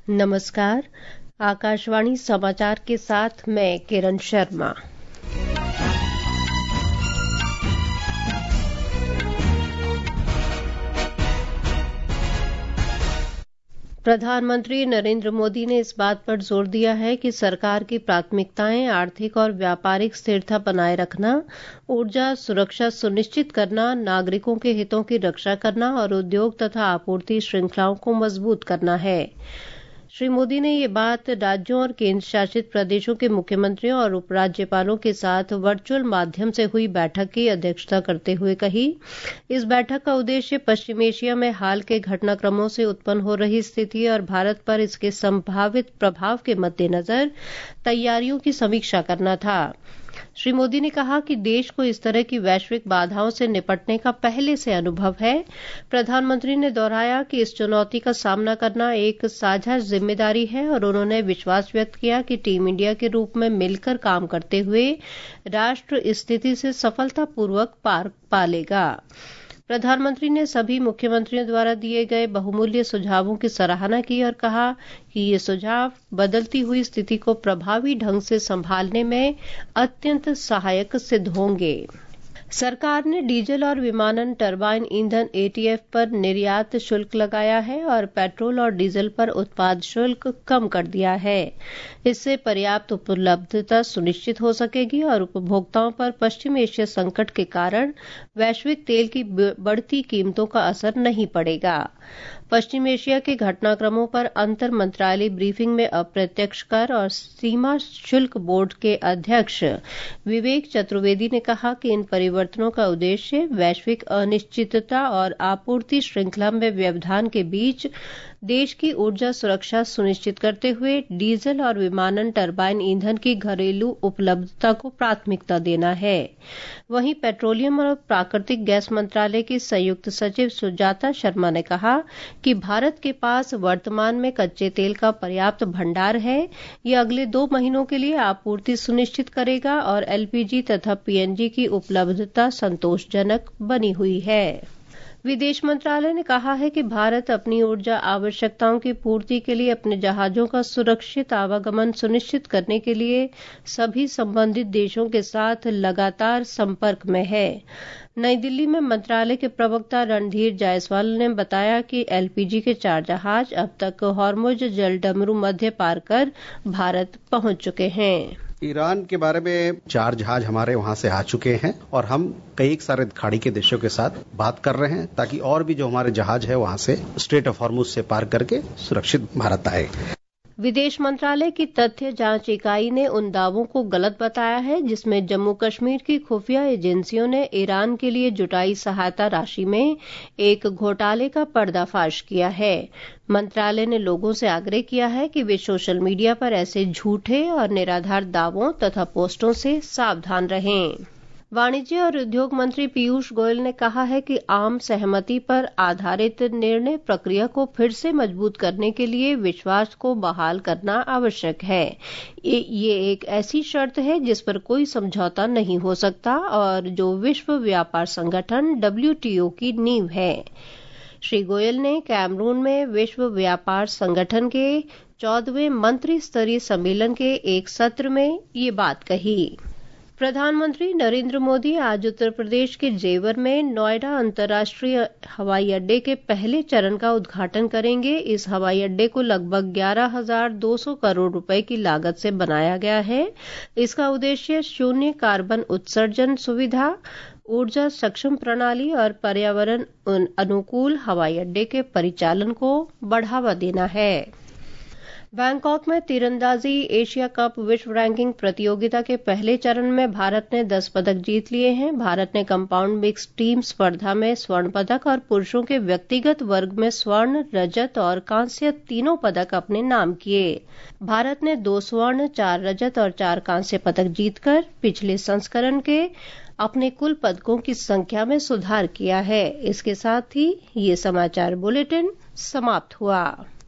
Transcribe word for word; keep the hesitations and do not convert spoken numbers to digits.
नमस्कार। आकाशवाणी समाचार के साथ मैं किरण शर्मा। प्रधानमंत्री नरेंद्र मोदी ने इस बात पर जोर दिया है कि सरकार की प्राथमिकताएं आर्थिक और व्यापारिक स्थिरता बनाए रखना, ऊर्जा सुरक्षा सुनिश्चित करना, नागरिकों के हितों की रक्षा करना और उद्योग तथा आपूर्ति श्रृंखलाओं को मजबूत करना है। श्री मोदी ने ये बात राज्यों और केंद्र शासित प्रदेशों के मुख्यमंत्रियों और उपराज्यपालों के साथ वर्चुअल माध्यम से हुई बैठक की अध्यक्षता करते हुए कही। इस बैठक का उद्देश्य पश्चिम एशिया में हाल के घटनाक्रमों से उत्पन्न हो रही स्थिति और भारत पर इसके संभावित प्रभाव के मद्देनजर तैयारियों की समीक्षा करना था। श्री मोदी ने कहा कि देश को इस तरह की वैश्विक बाधाओं से निपटने का पहले से अनुभव है। प्रधानमंत्री ने दोहराया कि इस चुनौती का सामना करना एक साझा जिम्मेदारी है और उन्होंने विश्वास व्यक्त किया कि टीम इंडिया के रूप में मिलकर काम करते हुए राष्ट्र इस स्थिति से सफलतापूर्वक पार पा लेगा। प्रधानमंत्री ने सभी मुख्यमंत्रियों द्वारा दिए गए बहुमूल्य सुझावों की सराहना की और कहा कि ये सुझाव बदलती हुई स्थिति को प्रभावी ढंग से संभालने में अत्यंत सहायक सिद्ध होंगे। सरकार ने डीजल और विमानन टरबाइन ईंधन एटीएफ पर निर्यात शुल्क लगाया है और पेट्रोल और डीजल पर उत्पाद शुल्क कम कर दिया है। इससे पर्याप्त उपलब्धता सुनिश्चित हो सकेगी और उपभोक्ताओं पर पश्चिम एशिया संकट के कारण वैश्विक तेल की बढ़ती कीमतों का असर नहीं पड़ेगा। पश्चिम एशिया के घटनाक्रमों पर अंतर मंत्रालय ब्रीफिंग में अप्रत्यक्ष कर और सीमा शुल्क बोर्ड के अध्यक्ष विवेक चतुर्वेदी ने कहा कि इन परिवर्तनों का उद्देश्य वैश्विक अनिश्चितता और आपूर्ति श्रृंखला में व्यवधान के बीच देश की ऊर्जा सुरक्षा सुनिश्चित करते हुए डीजल और विमानन टरबाइन ईंधन की घरेलू उपलब्धता को प्राथमिकता देना है। वहीं पेट्रोलियम और प्राकृतिक गैस मंत्रालय की संयुक्त सचिव सुजाता शर्मा ने कहा कि भारत के पास वर्तमान में कच्चे तेल का पर्याप्त भंडार है। यह अगले दो महीनों के लिए आपूर्ति सुनिश्चित करेगा और एलपीजी तथा पीएनजी की उपलब्धता संतोषजनक बनी हुई है। विदेश मंत्रालय ने कहा है कि भारत अपनी ऊर्जा आवश्यकताओं की पूर्ति के लिए अपने जहाजों का सुरक्षित आवागमन सुनिश्चित करने के लिए सभी संबंधित देशों के साथ लगातार संपर्क में है। नई दिल्ली में मंत्रालय के प्रवक्ता रणधीर जायसवाल ने बताया कि एलपीजी के चार जहाज अब तक हॉर्मुज जलडमरू मध्य पार कर भारत पहुंच चुके हैं। ईरान के बारे में चार जहाज हमारे वहां से आ चुके हैं और हम कई सारे खाड़ी के देशों के साथ बात कर रहे हैं ताकि और भी जो हमारे जहाज है वहां से स्ट्रेट ऑफ हॉर्मुज से पार करके सुरक्षित भारत आए। विदेश मंत्रालय की तथ्य जांच इकाई ने उन दावों को गलत बताया है जिसमें जम्मू कश्मीर की खुफिया एजेंसियों ने ईरान के लिए जुटाई सहायता राशि में एक घोटाले का पर्दाफाश किया है। मंत्रालय ने लोगों से आग्रह किया है कि वे सोशल मीडिया पर ऐसे झूठे और निराधार दावों तथा पोस्टों से सावधान रहें। वाणिज्य और उद्योग मंत्री पीयूष गोयल ने कहा है कि आम सहमति पर आधारित निर्णय प्रक्रिया को फिर से मजबूत करने के लिए विश्वास को बहाल करना आवश्यक है। ये एक ऐसी शर्त है जिस पर कोई समझौता नहीं हो सकता और जो विश्व व्यापार संगठन डब्ल्यूटीओ की नींव है। श्री गोयल ने कैमरून में विश्व व्यापार संगठन के चौदहवें मंत्री स्तरीय सम्मेलन के एक सत्र में ये बात कही। प्रधानमंत्री नरेंद्र मोदी आज उत्तर प्रदेश के जेवर में नोएडा अंतर्राष्ट्रीय हवाई अड्डे के पहले चरण का उद्घाटन करेंगे। इस हवाई अड्डे को लगभग ग्यारह हजार दो सौ करोड़ रुपए की लागत से बनाया गया है। इसका उद्देश्य शून्य कार्बन उत्सर्जन सुविधा, ऊर्जा सक्षम प्रणाली और पर्यावरण अनुकूल हवाई अड्डे के परिचालन को बढ़ावा देना है। बैंकॉक में तीरंदाजी एशिया कप विश्व रैंकिंग प्रतियोगिता के पहले चरण में भारत ने दस पदक जीत लिए हैं। भारत ने कंपाउंड मिक्स टीम स्पर्धा में स्वर्ण पदक और पुरुषों के व्यक्तिगत वर्ग में स्वर्ण, रजत और कांस्य तीनों पदक अपने नाम किए। भारत ने दो स्वर्ण, चार रजत और चार कांस्य पदक जीतकर पिछले संस्करण के अपने कुल पदकों की संख्या में सुधार किया है। इसके साथ ही ये समाचार बुलेटिन समाप्त हुआ।